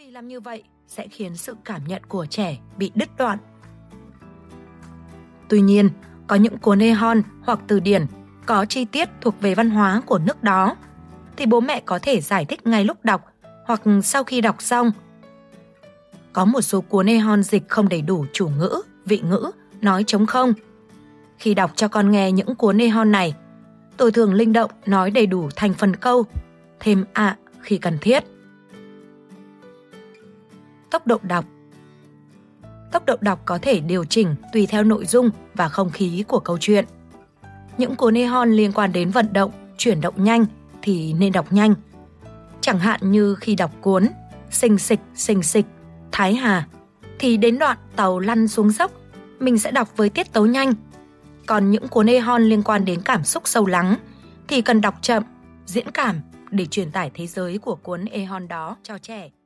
vì làm như vậy sẽ khiến sự cảm nhận của trẻ bị đứt đoạn. Tuy nhiên, có những cuốn Ehon hoặc từ điển có chi tiết thuộc về văn hóa của nước đó, thì bố mẹ có thể giải thích ngay lúc đọc hoặc sau khi đọc xong. Có một số cuốn Ehon dịch không đầy đủ chủ ngữ, vị ngữ, nói trống không. Khi đọc cho con nghe những cuốn Ehon này, tôi thường linh động nói đầy đủ thành phần câu, thêm ạ khi cần thiết. Tốc độ đọc. Tốc độ đọc có thể điều chỉnh tùy theo nội dung và không khí của câu chuyện. Những cuốn Ehon liên quan đến vận động, chuyển động nhanh thì nên đọc nhanh. Chẳng hạn như khi đọc cuốn Xình xịch, Thái Hà, thì đến đoạn tàu lăn xuống dốc, mình sẽ đọc với tiết tấu nhanh. Còn những cuốn Ehon liên quan đến cảm xúc sâu lắng thì cần đọc chậm, diễn cảm để truyền tải thế giới của cuốn Ehon đó cho trẻ.